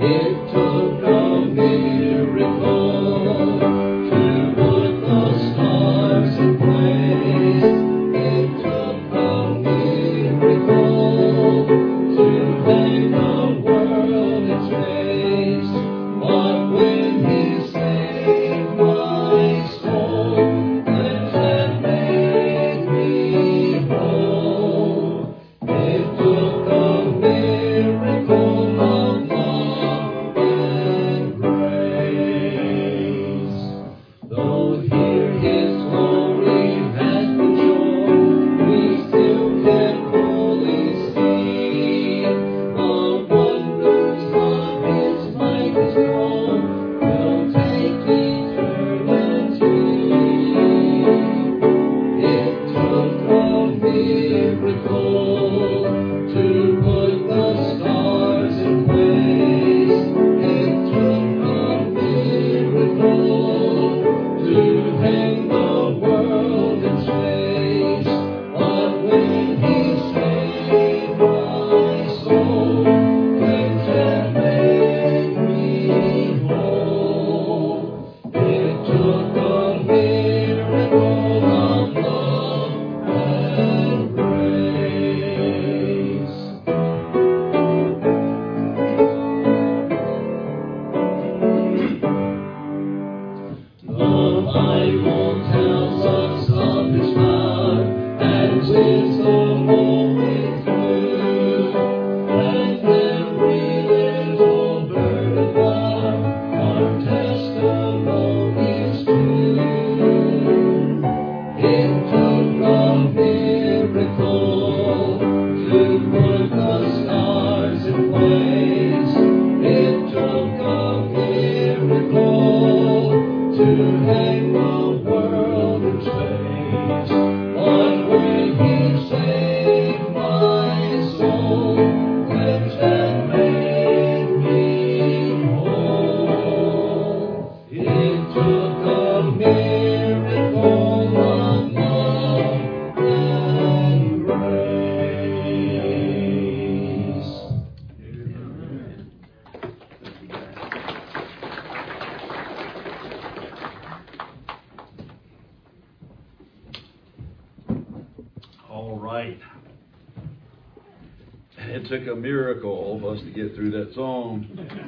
It took a miracle for us to get through that song.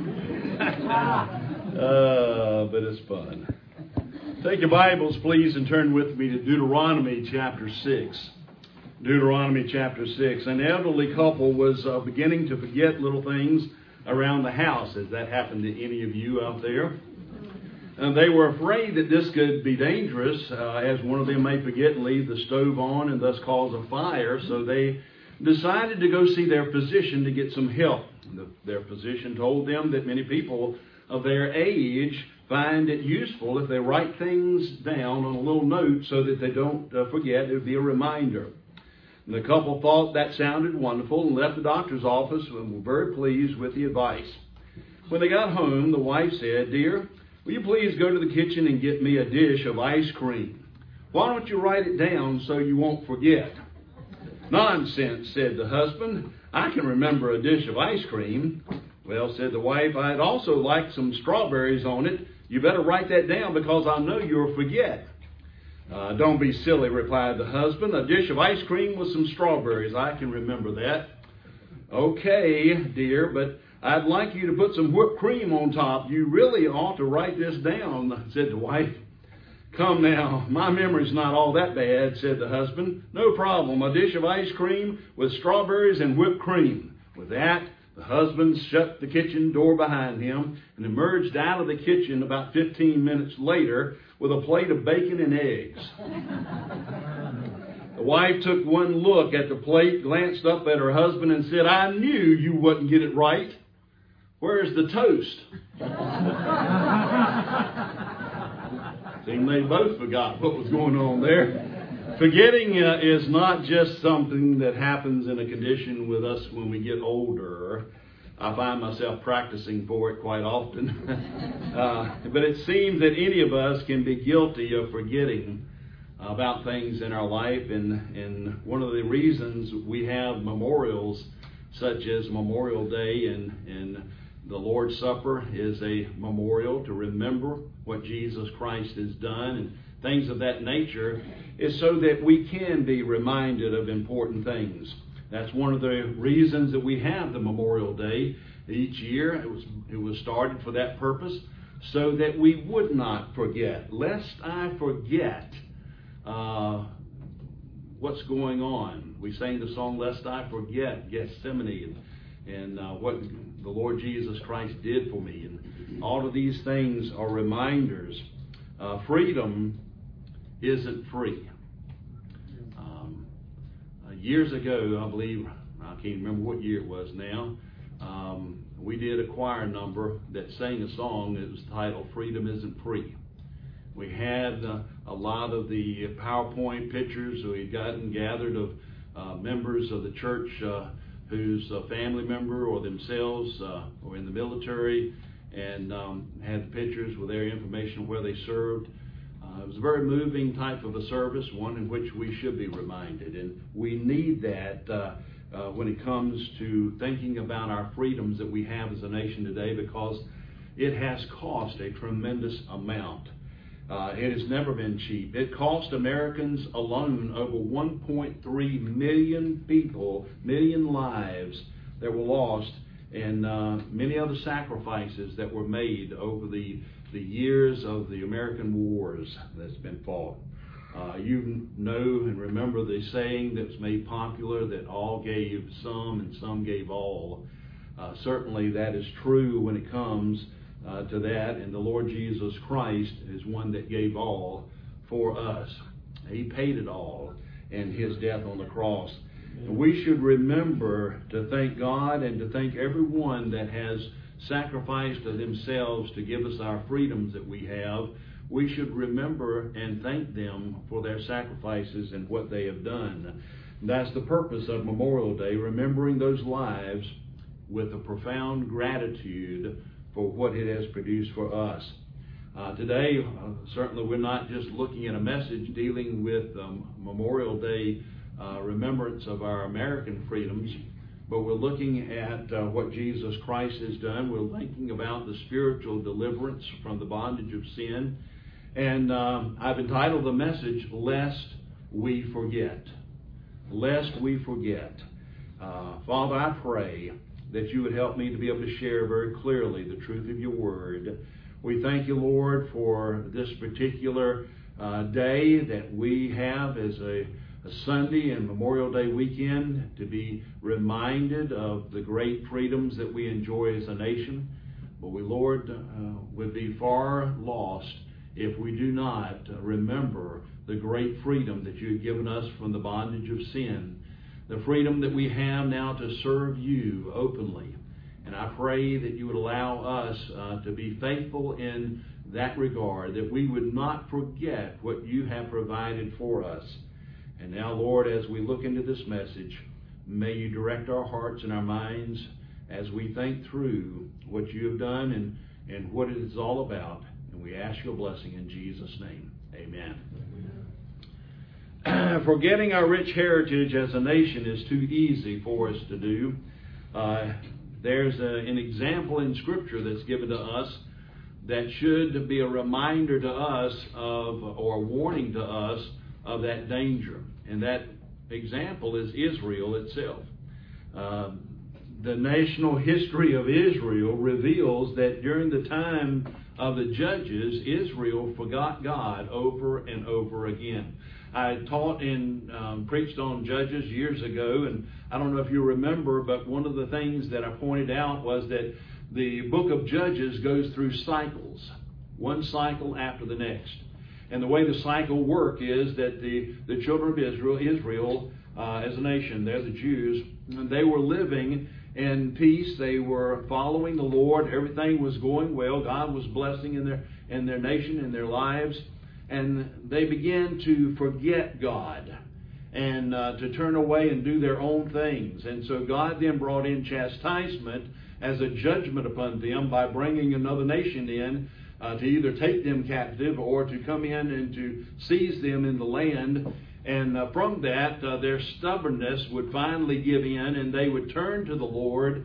But it's fun. Take your Bibles, please, and turn with me to Deuteronomy chapter 6. Deuteronomy chapter 6. An elderly couple was beginning to forget little things around the house. Has that happened to any of you out there? And they were afraid that this could be dangerous, as one of them may forget and leave the stove on and thus cause a fire. So they decided to go see their physician to get some help. Their physician told them that many people of their age find it useful if they write things down on a little note so that they don't forget. It would be a reminder. And the couple thought that sounded wonderful and left the doctor's office and were very pleased with the advice. When they got home, the wife said, "Dear, will you please go to the kitchen and get me a dish of ice cream? Why don't you write it down so you won't forget?" "Nonsense," said the husband. "I can remember a dish of ice cream." "Well," said the wife, "I'd also like some strawberries on it. You better write that down because I know you'll forget." "Don't be silly," replied the husband. "A dish of ice cream with some strawberries. I can remember that." "Okay, dear, but I'd like you to put some whipped cream on top. You really ought to write this down," said the wife. "Come now, my memory's not all that bad," said the husband. "No problem. A dish of ice cream with strawberries and whipped cream." With that, the husband shut the kitchen door behind him and emerged out of the kitchen about 15 minutes later with a plate of bacon and eggs. The wife took one look at the plate, glanced up at her husband and said, "I knew you wouldn't get it right. Where's the toast?" Seemed they both forgot what was going on there. Forgetting is not just something that happens in a condition with us when we get older. I find myself practicing for it quite often. But it seems that any of us can be guilty of forgetting about things in our life. And one of the reasons we have memorials such as Memorial Day and The Lord's Supper is a memorial to remember what Jesus Christ has done, and things of that nature is so that we can be reminded of important things. That's one of the reasons that we have the Memorial Day each year. It was started for that purpose, so that we would not forget. Lest I forget what's going on. We sang the song, Lest I Forget Gethsemane, and what the Lord Jesus Christ did for me. And all of these things are reminders. Freedom isn't free. Years ago, I believe, I can't remember what year it was now, we did a choir number that sang a song that was titled Freedom Isn't Free. We had a lot of the PowerPoint pictures we had gotten gathered of members of the church whose family member or themselves were in the military, and had pictures with their information where they served. It was a very moving type of a service, one in which we should be reminded, and we need that when it comes to thinking about our freedoms that we have as a nation today, because it has cost a tremendous amount. It has never been cheap. It cost Americans alone over 1.3 million people, million lives that were lost, and many other sacrifices that were made over the years of the American wars that's been fought. You know and remember the saying that's made popular that all gave some and some gave all. Certainly that is true when it comes to that, and the Lord Jesus Christ is one that gave all for us. He paid it all in His death on the cross. And we should remember to thank God and to thank everyone that has sacrificed of themselves to give us our freedoms that we have. We should remember and thank them for their sacrifices and what they have done. That's the purpose of Memorial Day, remembering those lives with a profound gratitude for what it has produced for us. Today, certainly we're not just looking at a message dealing with Memorial Day remembrance of our American freedoms, but we're looking at what Jesus Christ has done. We're thinking about the spiritual deliverance from the bondage of sin. And I've entitled the message, Lest We Forget. Lest we forget. Father, I pray that you would help me to be able to share very clearly the truth of your word. We thank you, Lord, for this particular day that we have as a Sunday and Memorial Day weekend, to be reminded of the great freedoms that we enjoy as a nation. But we, Lord, would be far lost if we do not remember the great freedom that you have given us from the bondage of sin, the freedom that we have now to serve you openly. And I pray that you would allow us to be faithful in that regard, that we would not forget what you have provided for us. And now, Lord, as we look into this message, may you direct our hearts and our minds as we think through what you have done and what it is all about. And we ask your blessing in Jesus' name. Amen. Forgetting our rich heritage as a nation is too easy for us to do. There's an example in Scripture that's given to us that should be a reminder to us of, or a warning to us, of that danger. And that example is Israel itself. The national history of Israel reveals that during the time of the judges, Israel forgot God over and over again. I taught and preached on Judges years ago, and I don't know if you remember, but one of the things that I pointed out was that the book of Judges goes through cycles, one cycle after the next. And the way the cycle works is that the children of Israel as a nation, they're the Jews, they were living in peace. They were following the Lord. Everything was going well. God was blessing in their nation, in their lives. And they began to forget God and to turn away and do their own things. And so God then brought in chastisement as a judgment upon them by bringing another nation in to either take them captive or to come in and to seize them in the land. And from that, their stubbornness would finally give in, and they would turn to the Lord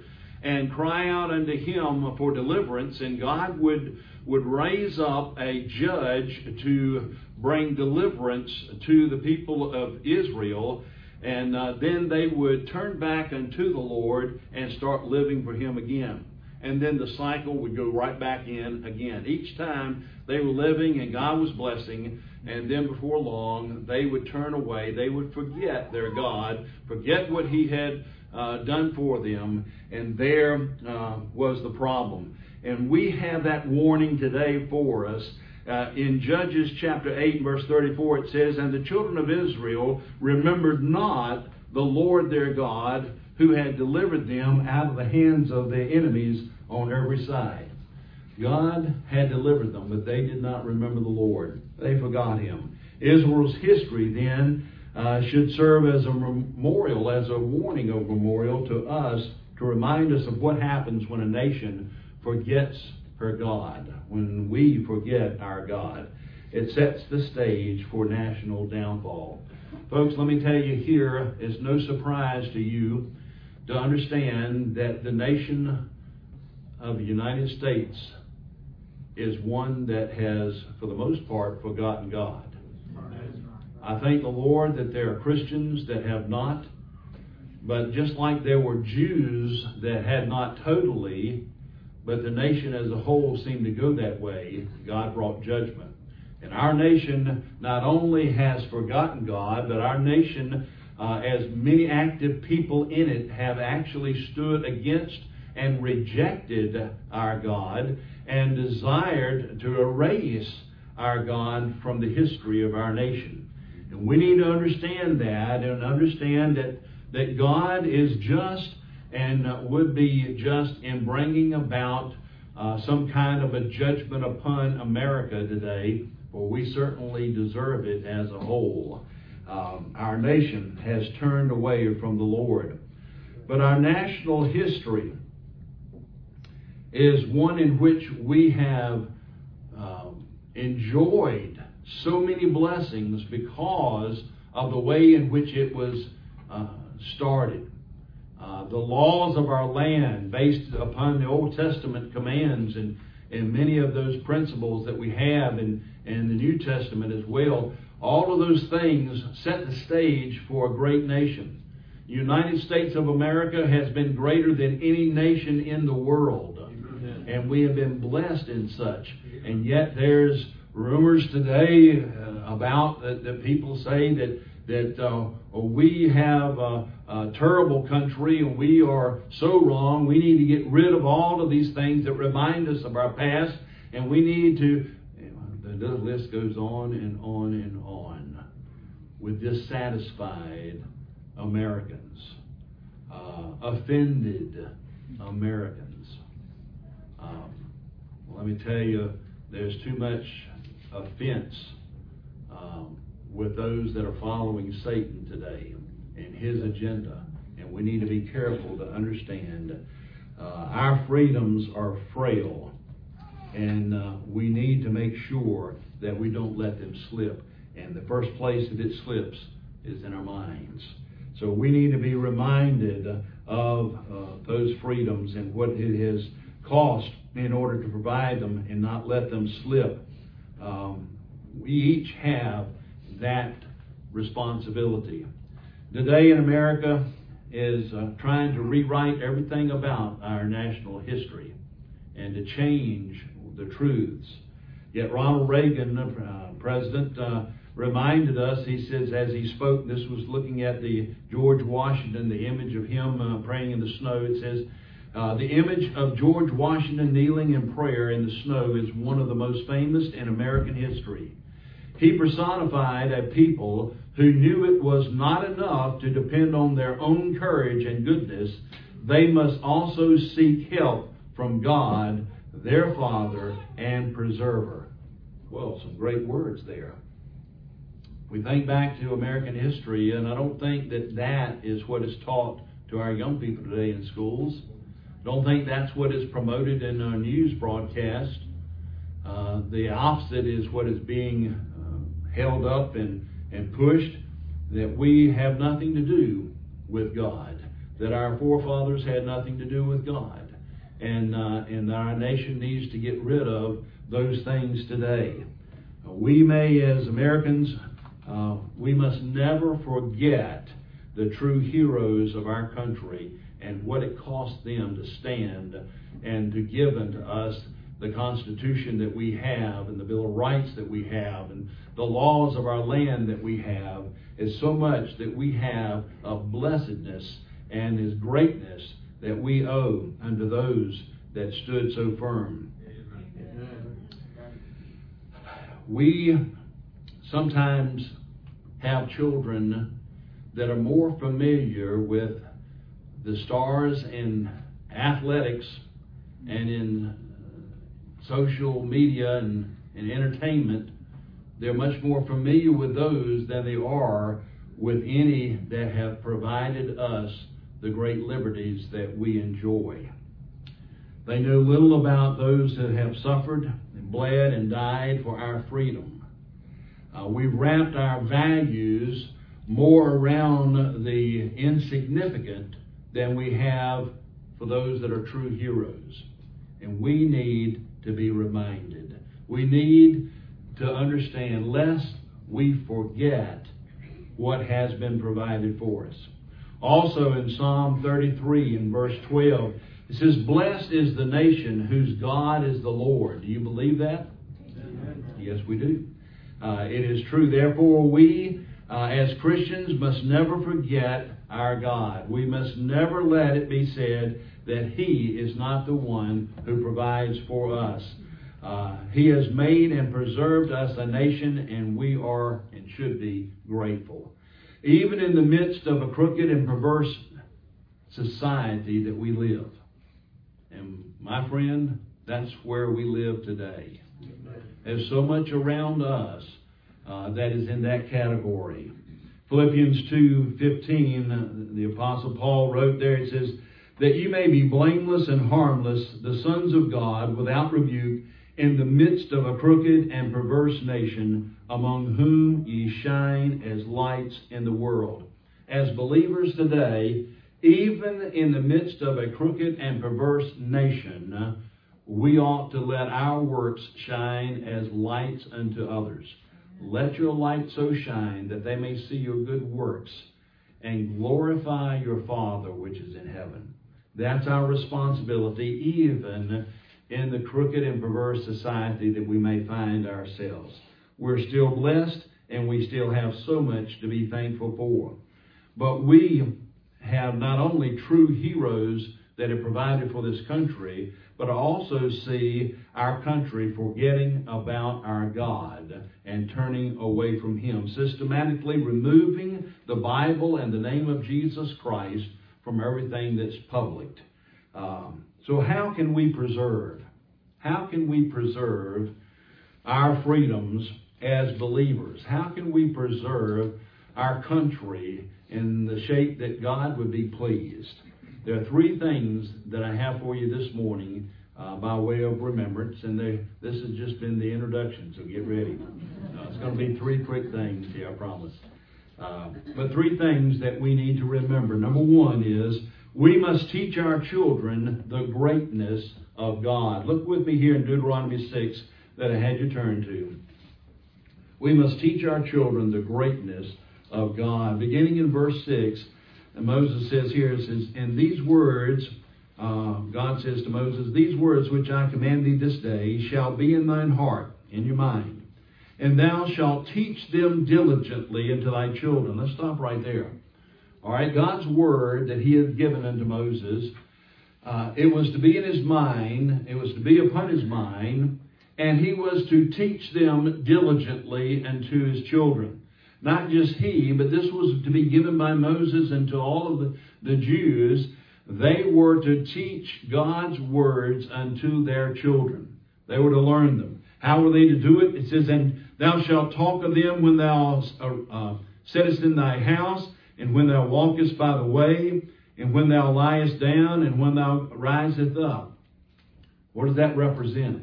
and cry out unto Him for deliverance, and God would raise up a judge to bring deliverance to the people of Israel, and then they would turn back unto the Lord and start living for Him again. And then the cycle would go right back in again. Each time they were living and God was blessing, and then before long they would turn away. They would forget their God, forget what He had done for them, and there was the problem. And we have that warning today for us. In Judges chapter 8 verse 34 it says, "And the children of Israel remembered not the Lord their God, who had delivered them out of the hands of their enemies on every side." God had delivered them, but they did not remember the Lord. They forgot Him. Israel's history then should serve as a memorial, as a warning of memorial to us, to remind us of what happens when a nation forgets her God, when we forget our God. It sets the stage for national downfall. Folks, let me tell you, here is no surprise to you to understand that the nation of the United States is one that has, for the most part, forgotten God. I thank the Lord that there are Christians that have not, but just like there were Jews that had not totally, but the nation as a whole seemed to go that way, God brought judgment. And our nation not only has forgotten God, but our nation, as many active people in it, have actually stood against and rejected our God and desired to erase our God from the history of our nation. And we need to understand that, and understand that God is just and would be just in bringing about some kind of a judgment upon America today, for we certainly deserve it as a whole. Our nation has turned away from the Lord. But our national history is one in which we have enjoyed so many blessings because of the way in which it was started. The laws of our land, based upon the Old Testament commands and many of those principles that we have in the New Testament as well, all of those things set the stage for a great nation. The United States of America has been greater than any nation in the world. And we have been blessed in such. And yet there's rumors today about that people say that we have a terrible country and we are so wrong. We need to get rid of all of these things that remind us of our past. And we need to, the list goes on and on and on with dissatisfied Americans, offended Americans. Let me tell you, there's too much offense with those that are following Satan today and his agenda. And we need to be careful to understand our freedoms are frail. And we need to make sure that we don't let them slip. And the first place that it slips is in our minds. So we need to be reminded of those freedoms and what it has cost in order to provide them and not let them slip. We each have that responsibility. Today in America is trying to rewrite everything about our national history and to change the truths. Yet Ronald Reagan, President, reminded us, he says, as he spoke, this was looking at the George Washington, the image of him praying in the snow. It says, the image of George Washington kneeling in prayer in the snow is one of the most famous in American history. He personified a people who knew it was not enough to depend on their own courage and goodness. They must also seek help from God, their Father and Preserver. Well, some great words there. We think back to American history, and I don't think that is what is taught to our young people today in schools. Don't think that's what is promoted in our news broadcast. The opposite is what is being held up and pushed, that we have nothing to do with God, that our forefathers had nothing to do with God. And our nation needs to get rid of those things today. We may, as Americans, we must never forget the true heroes of our country and what it cost them to stand and to give unto us the Constitution that we have and the Bill of Rights that we have and the laws of our land that we have. Is so much that we have of blessedness and His greatness that we owe unto those that stood so firm. We sometimes have children that are more familiar with the stars in athletics and in social media and entertainment. They're much more familiar with those than they are with any that have provided us the great liberties that we enjoy. They know little about those that have suffered and bled and died for our freedom. We've wrapped our values more around the insignificant than we have for those that are true heroes. And we need to be reminded. We need to understand, lest we forget what has been provided for us. Also in Psalm 33 in verse 12, it says, "Blessed is the nation whose God is the Lord." Do you believe that? Amen. Yes, we do. It is true. Therefore, we as Christians must never forget our God. We must never let it be said that He is not the one who provides for us. He has made and preserved us a nation, and we are and should be grateful. Even in the midst of a crooked and perverse society that we live. And my friend, that's where we live today. There's so much around us that is in that category. Philippians 2:15, the Apostle Paul wrote there, it says, "That you may be blameless and harmless, the sons of God, without rebuke, in the midst of a crooked and perverse nation, among whom ye shine as lights in the world." As believers today, even in the midst of a crooked and perverse nation, we ought to let our works shine as lights unto others. Let your light so shine that they may see your good works and glorify your Father which is in heaven. That's our responsibility, even in the crooked and perverse society that we may find ourselves. We're still blessed, and we still have so much to be thankful for. But we have not only true heroes that have provided for this country, but I also see our country forgetting about our God and turning away from Him, systematically removing the Bible and the name of Jesus Christ from everything that's public. So how can we preserve? How can we preserve our freedoms as believers? How can we preserve our country in the shape that God would be pleased? There are three things that I have for you this morning by way of remembrance, and this has just been the introduction, so get ready. It's going to be three quick things here, I promise. But three things that we need to remember. Number one is we must teach our children the greatness of God. Look with me here in Deuteronomy 6 that I had you turn to. We must teach our children the greatness of God. Beginning in verse 6, and Moses says here, it says, "And these words," God says to Moses, "These words which I command thee this day shall be in thine heart," in your mind, "and thou shalt teach them diligently unto thy children." Let's stop right there. All right, God's word that He had given unto Moses, it was to be in his mind, it was to be upon his mind, and he was to teach them diligently unto his children. Not just he, but this was to be given by Moses and to all of the Jews. They were to teach God's words unto their children. They were to learn them. How were they to do it? It says, "And thou shalt talk of them when thou sittest in thy house, and when thou walkest by the way, and when thou liest down, and when thou risest up." What does that represent?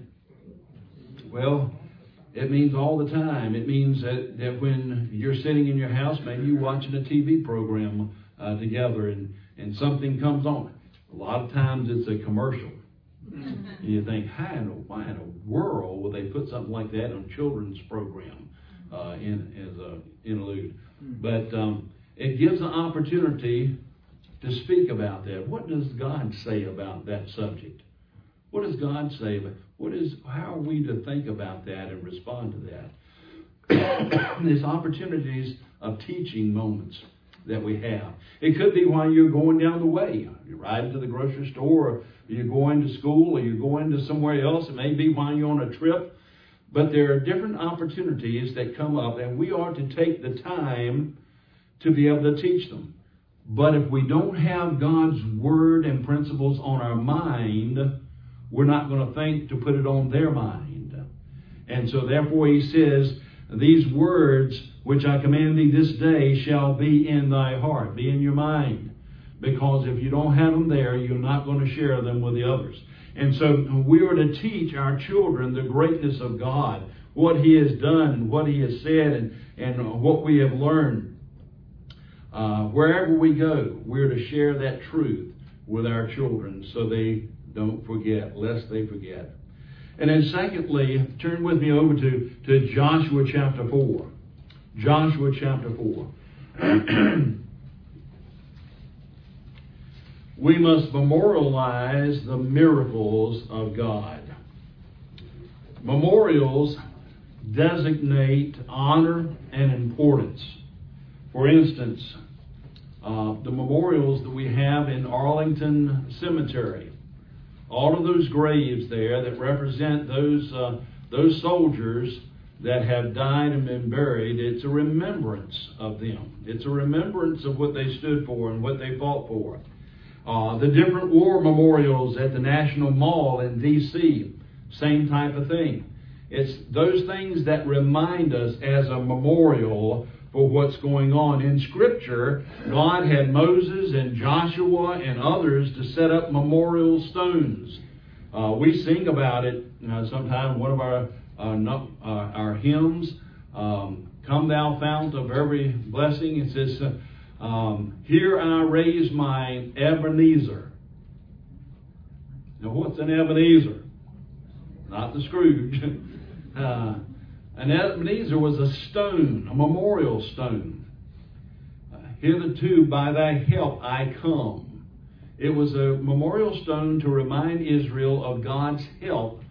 Well, it means all the time. It means that when you're sitting in your house, maybe you're watching a TV program together, and and something comes on. A lot of times it's a commercial. And you think, why in the world would they put something like that on children's program as an interlude? But it gives an opportunity to speak about that. What does God say about that subject? What does God say about how are we to think about that and respond to that? There's opportunities of teaching moments that we have. It could be while you're going down the way. You're riding to the grocery store, or you're going to school, or you're going to somewhere else. It may be while you're on a trip. But there are different opportunities that come up, and we are to take the time to be able to teach them. But if we don't have God's word and principles on our mind, we're not going to think to put it on their mind. And so therefore he says, these words which I command thee this day shall be in thy heart, be in your mind. Because if you don't have them there, you're not going to share them with the others. And so we are to teach our children the greatness of God, what he has done, and what he has said, and what we have learned. Wherever we go, we're to share that truth with our children so they don't forget, lest they forget. And then secondly, turn with me over to Joshua chapter 4. Joshua chapter 4. We must memorialize the miracles of God. Memorials designate honor and importance. For instance, the memorials that we have in Arlington Cemetery, all of those graves there that represent those soldiers that have died and been buried, it's a remembrance of them. It's a remembrance of what they stood for and what they fought for. The different war memorials at the National Mall in D.C., same type of thing. It's those things that remind us as a memorial for what's going on. In Scripture, God had Moses and Joshua and others to set up memorial stones. We sing about it sometime. One of our hymns, "Come Thou Fount of Every Blessing." It says, "Here I raise my Ebenezer." Now, what's an Ebenezer? Not the Scrooge. An Ebenezer was a stone, a memorial stone. "Hitherto by thy help I come." It was a memorial stone to remind Israel of God's help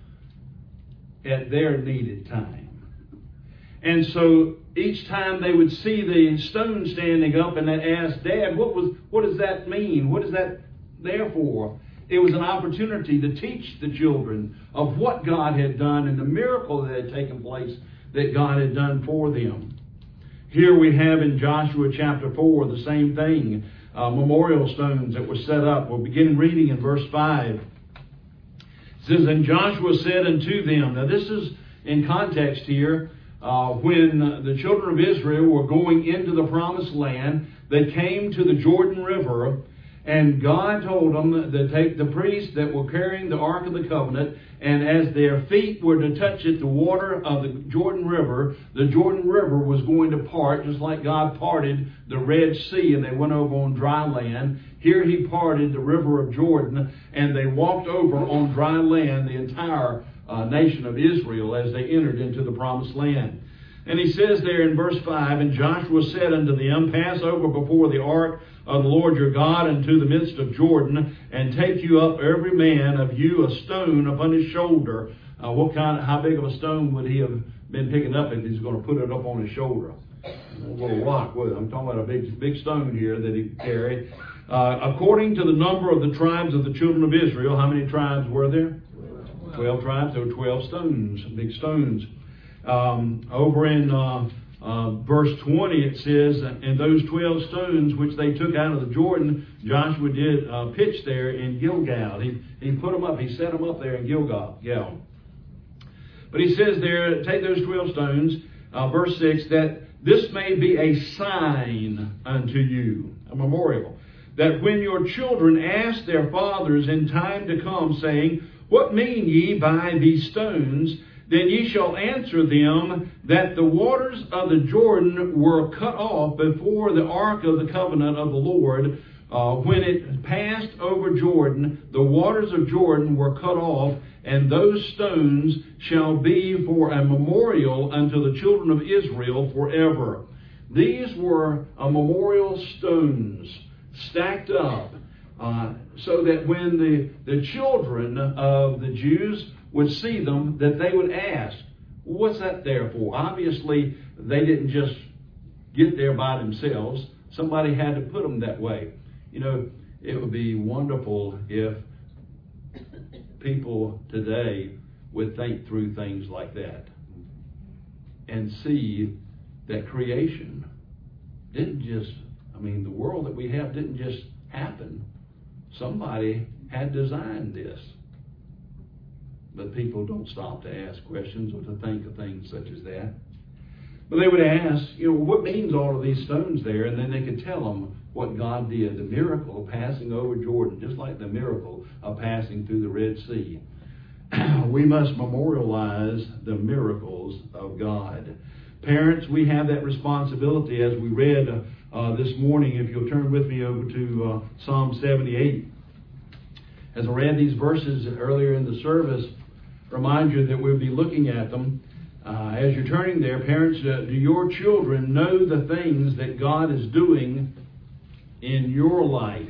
at their needed time. And so each time they would see the stone standing up and they'd ask, "Dad, what does that mean? What is that there for?" It was an opportunity to teach the children of what God had done and the miracle that had taken place that God had done for them. Here we have in Joshua chapter 4 the same thing, memorial stones that were set up. We'll begin reading in verse 5. It says, "And Joshua said unto them," now this is in context here, when the children of Israel were going into the promised land, they came to the Jordan River, and God told them to take the priests that were carrying the Ark of the Covenant, and as their feet were to touch it, the water of the Jordan River was going to part, just like God parted the Red Sea, and they went over on dry land. Here he parted the river of Jordan, and they walked over on dry land, the entire nation of Israel, as they entered into the promised land. And he says there in verse 5, "And Joshua said unto them, Pass over before the ark of the Lord your God into the midst of Jordan, and take you up every man of you a stone upon his shoulder." How big of a stone would he have been picking up if he's going to put it up on his shoulder? A little rock. I'm talking about a big stone here that he carried. "According to the number of the tribes of the children of Israel." How many tribes were there? 12 tribes. There were 12 stones, big stones. Over in verse 20 it says, "And those 12 stones which they took out of the Jordan, Joshua did pitch there in Gilgal." He put them up, he set them up there in Gilgal. But he says there, "Take those 12 stones," verse 6, "that this may be a sign unto you," a memorial, "that when your children ask their fathers in time to come, saying, What mean ye by these stones? Then ye shall answer them that the waters of the Jordan were cut off before the ark of the covenant of the Lord, when it passed over Jordan, the waters of Jordan were cut off, and those stones shall be for a memorial unto the children of Israel forever. These were memorial stones stacked up, so that when the children of the Jews would see them, that they would ask, what's that there for? Obviously, they didn't just get there by themselves. Somebody had to put them that way. You know, it would be wonderful if people today would think through things like that and see that creation didn't just, the world that we have didn't just happen. Somebody had designed this. But people don't stop to ask questions or to think of things such as that. But they would ask, what means all of these stones there? And then they could tell them what God did, the miracle of passing over Jordan, just like the miracle of passing through the Red Sea. We must memorialize the miracles of God. Parents, we have that responsibility, as we read this morning. If you'll turn with me over to Psalm 78. As I read these verses earlier in the service, remind you that we'll be looking at them. As you're turning there, parents, do your children know the things that God is doing in your life?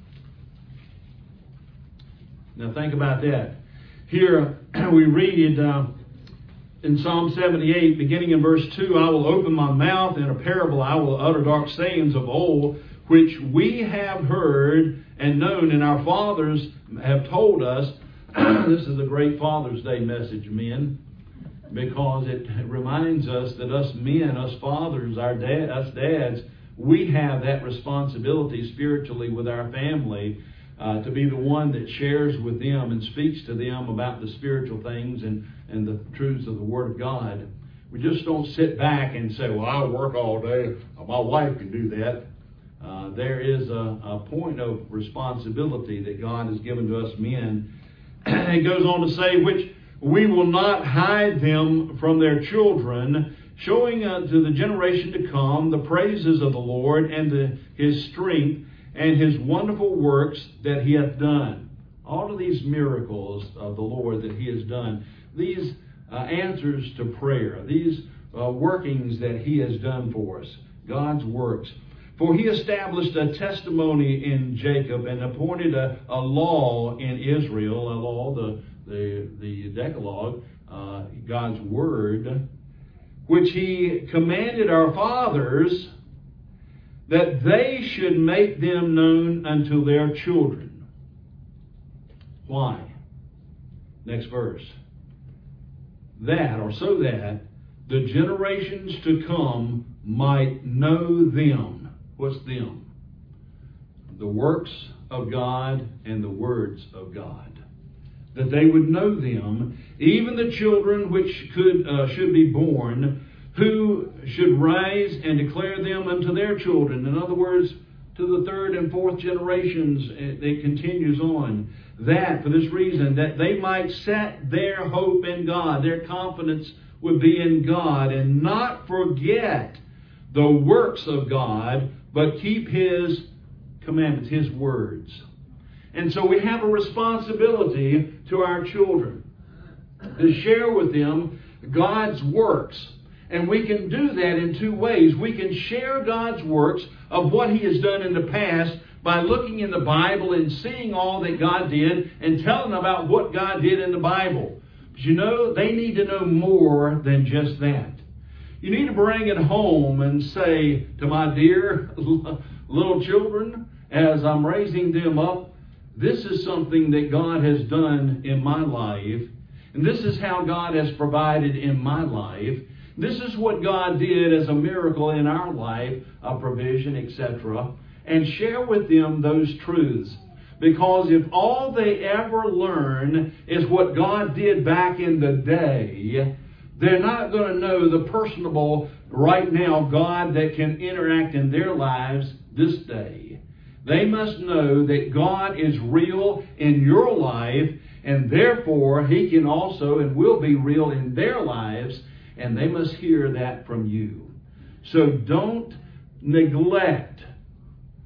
Now think about that. Here we read in Psalm 78, beginning in verse 2, I will open my mouth in a parable, I will utter dark sayings of old, which we have heard and known, and our fathers have told us. This is a great Father's Day message, men, because it reminds us that us men, us fathers, us dads, we have that responsibility spiritually with our family to be the one that shares with them and speaks to them about the spiritual things and the truths of the Word of God. We just don't sit back and say, well, I work all day. My wife can do that. There is a point of responsibility that God has given to us men. It goes on to say, which we will not hide them from their children, showing unto the generation to come the praises of the Lord and His strength and His wonderful works that He hath done. All of these miracles of the Lord that He has done, these answers to prayer, these workings that He has done for us, God's works. For He established a testimony in Jacob and appointed a law in Israel, a law, the Decalogue, God's Word, which He commanded our fathers that they should make them known unto their children. Why? Next verse. So that the generations to come might know them. What's them? The works of God and the words of God. That they would know them, even the children which should be born, who should rise and declare them unto their children. In other words, to the third and fourth generations, it continues on. That, for this reason, that they might set their hope in God, their confidence would be in God, and not forget the works of God, but keep His commandments, His words. And so we have a responsibility to our children to share with them God's works. And we can do that in two ways. We can share God's works of what He has done in the past by looking in the Bible and seeing all that God did and telling them about what God did in the Bible. But they need to know more than just that. You need to bring it home and say to my dear little children, as I'm raising them up, this is something that God has done in my life. And this is how God has provided in my life. This is what God did as a miracle in our life, a provision, etc. And share with them those truths. Because if all they ever learn is what God did back in the day, they're not going to know the personable, right now, God that can interact in their lives this day. They must know that God is real in your life, and therefore He can also and will be real in their lives, and they must hear that from you. So don't neglect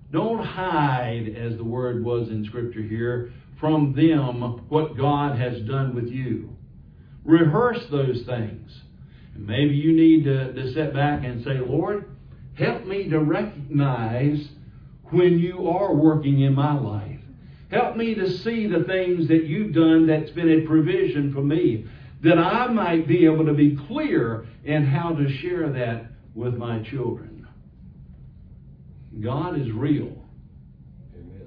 Don't hide, as the word was in Scripture here, from them what God has done with you. Rehearse those things. And maybe you need to sit back and say, Lord, help me to recognize when you are working in my life. Help me to see the things that you've done that's been a provision for me, that I might be able to be clear in how to share that with my children. God is real. Amen.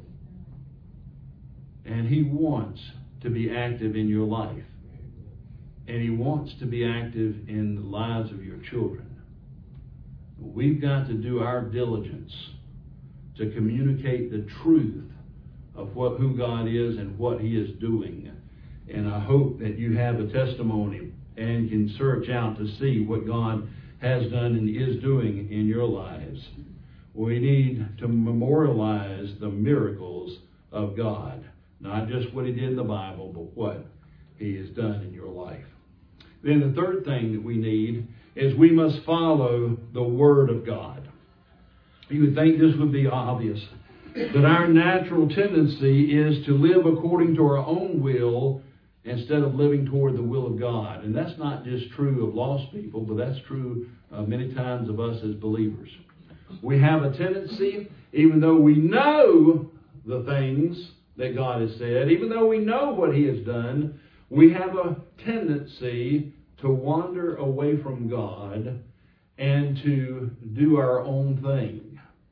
And He wants to be active in your life. And He wants to be active in the lives of your children. We've got to do our diligence to communicate the truth of who God is and what He is doing. And I hope that you have a testimony and can search out to see what God has done and is doing in your lives. We need to memorialize the miracles of God. Not just what He did in the Bible, but what He has done in your life. Then the third thing that we need is we must follow the Word of God. You would think this would be obvious, but our natural tendency is to live according to our own will instead of living toward the will of God. And that's not just true of lost people, but that's true many times of us as believers. We have a tendency, even though we know the things that God has said, even though we know what He has done, we have a tendency to wander away from God and to do our own thing.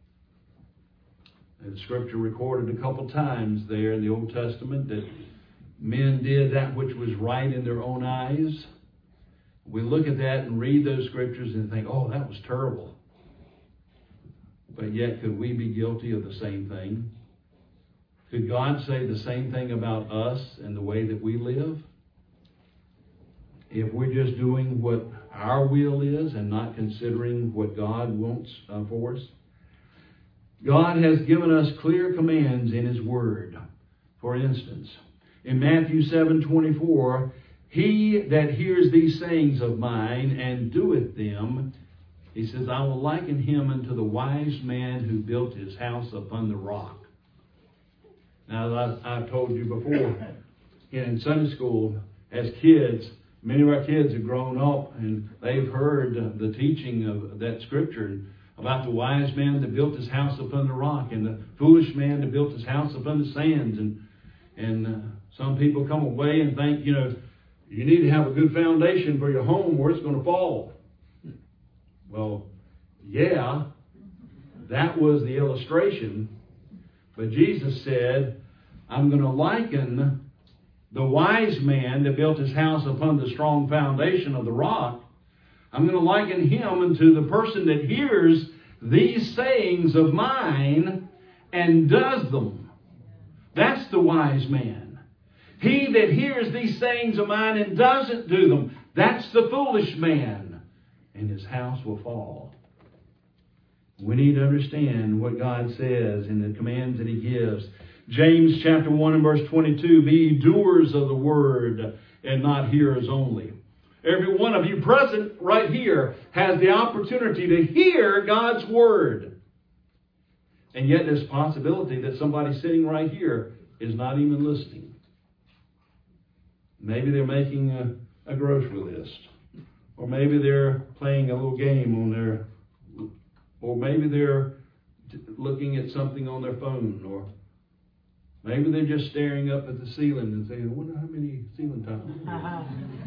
And Scripture recorded a couple times there in the Old Testament that men did that which was right in their own eyes. We look at that and read those Scriptures and think, oh, that was terrible. But yet, could we be guilty of the same thing? Could God say the same thing about us and the way that we live? If we're just doing what our will is and not considering what God wants for us? God has given us clear commands in His Word. For instance, in Matthew 7:24, he that hears these sayings of mine and doeth them, He says, I will liken him unto the wise man who built his house upon the rock. Now, I've told you before, in Sunday school, as kids, many of our kids have grown up and they've heard the teaching of that Scripture about the wise man that built his house upon the rock and the foolish man that built his house upon the sands. And some people come away and think, you need to have a good foundation for your home or it's going to fall. Well, yeah, that was the illustration. But Jesus said, I'm going to liken the wise man that built his house upon the strong foundation of the rock. I'm going to liken him unto the person that hears these sayings of mine and does them. That's the wise man. He that hears these sayings of mine and doesn't do them, that's the foolish man. And his house will fall. We need to understand what God says in the commands that He gives. James chapter 1 and verse 22, be ye doers of the word and not hearers only. Every one of you present right here has the opportunity to hear God's word. And yet there's a possibility that somebody sitting right here is not even listening. Maybe they're making a grocery list. Or maybe they're playing a little game on their... Or maybe they're looking at something on their phone. Or maybe they're just staring up at the ceiling and saying, I wonder how many ceiling tiles.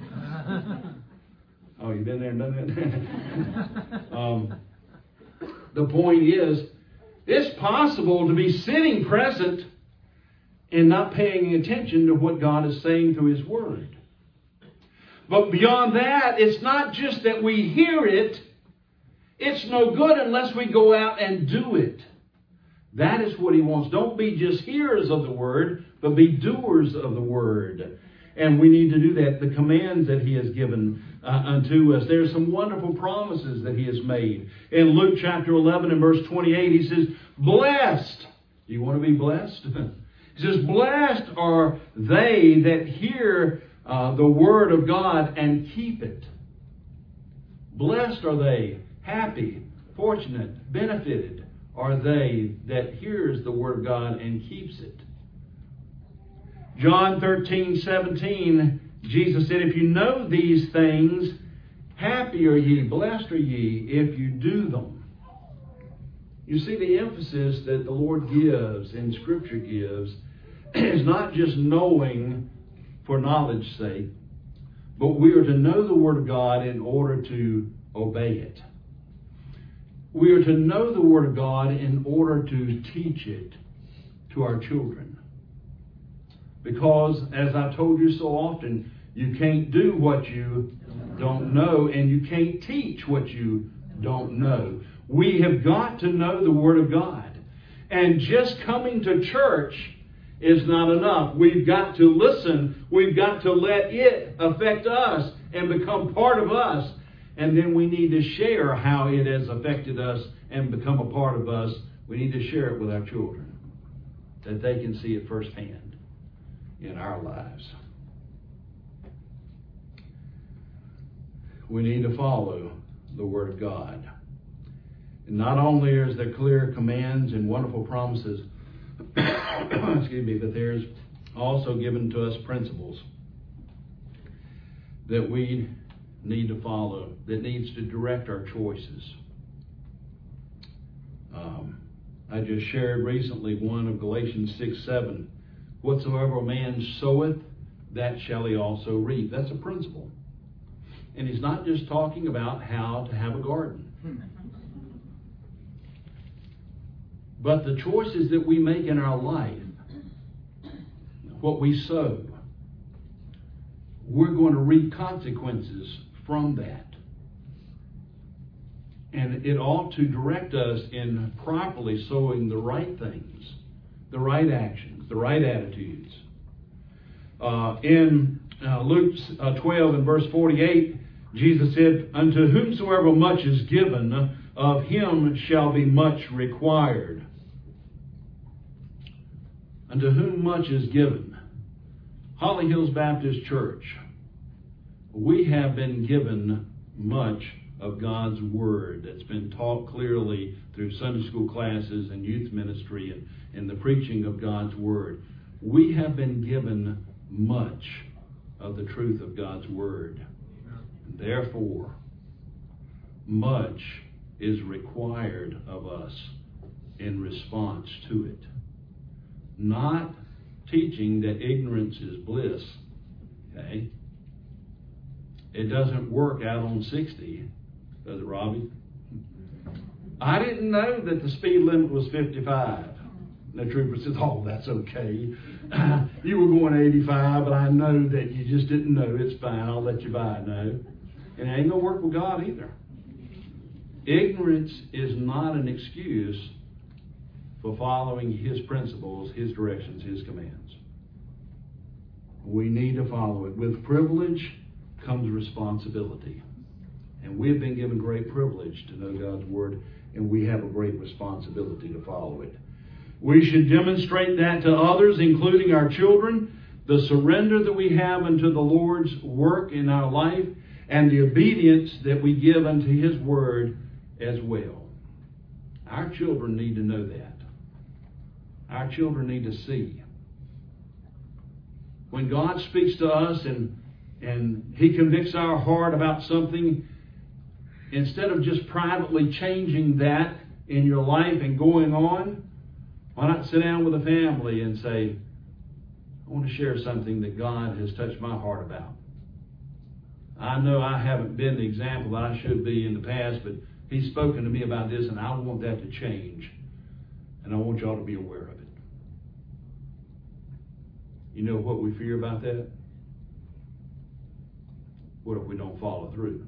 Oh, you've been there and done that? The point is, it's possible to be sitting present and not paying attention to what God is saying through His Word. But beyond that, it's not just that we hear it. It's no good unless we go out and do it. That is what He wants. Don't be just hearers of the Word, but be doers of the Word. And we need to do that. The commands that He has given unto us. There's some wonderful promises that He has made. In Luke chapter 11 and verse 28, He says, blessed. Do you want to be blessed? He says, blessed are they that hear the Word of God and keep it. Blessed are they, happy, fortunate, benefited are they that hears the Word of God and keeps it. John 13:17, Jesus said, if you know these things, happy are ye, blessed are ye, if you do them. You see, the emphasis that the Lord gives and Scripture gives is not just knowing for knowledge's sake, but we are to know the Word of God in order to obey it. We are to know the Word of God in order to teach it to our children. Because, as I've told you so often, you can't do what you don't know, and you can't teach what you don't know. We have got to know the Word of God. And just coming to church is not enough. We've got to listen. We've got to let it affect us and become part of us. And then we need to share how it has affected us and become a part of us. We need to share it with our children, that they can see it firsthand in our lives. We need to follow the Word of God. And not only is there clear commands and wonderful promises, excuse me, but there's also given to us principles that we need to follow, that needs to direct our choices. I just shared recently one of Galatians 6:7. Whatsoever a man soweth, that shall he also reap. That's a principle. And he's not just talking about how to have a garden. But the choices that we make in our life, what we sow, we're going to reap consequences from that. And it ought to direct us in properly sowing the right things, the right actions, the right attitudes. In Luke 12 and verse 48, Jesus said, unto whomsoever much is given, of him shall be much required. Unto whom much is given. Holly Hills Baptist Church, we have been given much of God's Word that's been taught clearly through Sunday school classes and youth ministry and the preaching of God's Word. We have been given much of the truth of God's Word. Therefore, much is required of us in response to it. Not teaching that ignorance is bliss. Okay? It doesn't work out on 60, does it, Robbie? I didn't know that the speed limit was 55. The trooper says, oh, that's okay. You were going 85, but I know that you just didn't know. It's fine. I'll let you by it. No. And it ain't going to work with God either. Ignorance is not an excuse for following His principles, His directions, His commands. We need to follow it. With privilege comes responsibility. And we've been given great privilege to know God's Word, and we have a great responsibility to follow it. We should demonstrate that to others, including our children, the surrender that we have unto the Lord's work in our life, and the obedience that we give unto His Word as well. Our children need to know that. Our children need to see. When God speaks to us and He convicts our heart about something, instead of just privately changing that in your life and going on, why not sit down with a family and say, I want to share something that God has touched my heart about. I know I haven't been the example that I should be in the past, but He's spoken to me about this, and I want that to change. And I want y'all to be aware of it. You know what we fear about that? What if we don't follow through?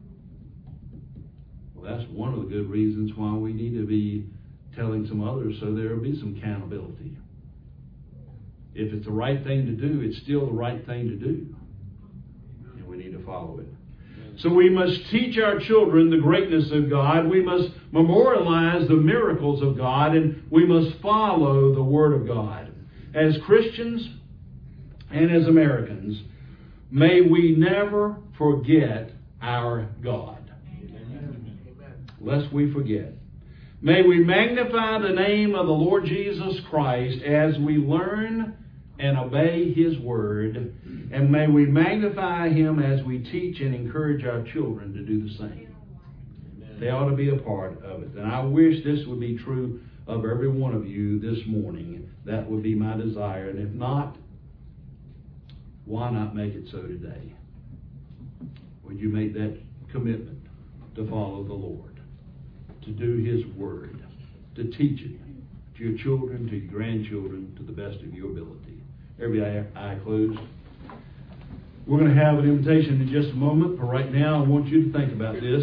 Well, that's one of the good reasons why we need to be telling some others so there will be some accountability. If it's the right thing to do, it's still the right thing to do. And we need to follow it. So we must teach our children the greatness of God. We must memorialize the miracles of God. And we must follow the Word of God. As Christians and as Americans, may we never forget our God. Lest we forget. May we magnify the name of the Lord Jesus Christ as we learn and obey His Word. And may we magnify Him as we teach and encourage our children to do the same. They ought to be a part of it. And I wish this would be true of every one of you this morning. That would be my desire. And if not, why not make it so today? Would you make that commitment to follow the Lord, to do His Word, to teach it to your children, to your grandchildren, to the best of your ability? Every eye closed. We're going to have an invitation in just a moment, but right now I want you to think about this.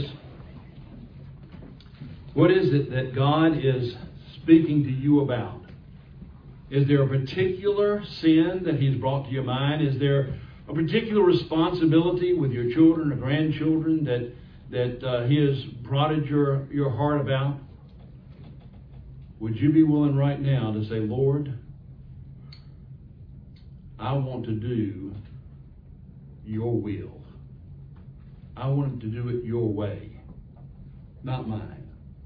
What is it that God is speaking to you about? Is there a particular sin that He's brought to your mind? Is there a particular responsibility with your children or grandchildren that He has prodded your heart about? Would you be willing right now to say, Lord, I want to do your will. I want to do it your way, not mine.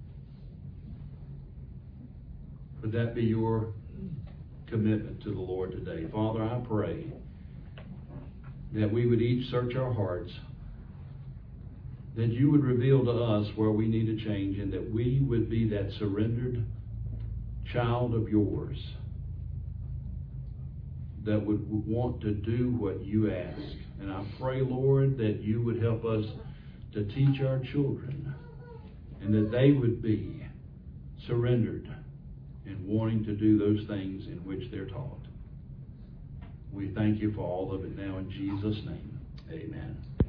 Would that be your commitment to the Lord today? Father, I pray that we would each search our hearts, that you would reveal to us where we need to change, and that we would be that surrendered child of yours that would want to do what you ask. And I pray, Lord, that you would help us to teach our children, and that they would be surrendered and wanting to do those things in which they're taught. We thank you for all of it now in Jesus' name. Amen.